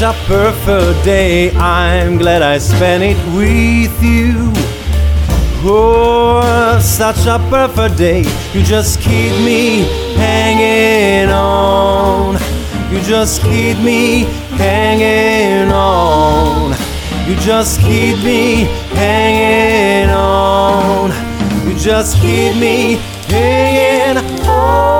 a perfect day. I'm glad I spent it with you. Oh, such a perfect day. You just keep me hanging on. You just keep me hanging on. You just keep me hanging on. You just keep me hanging on.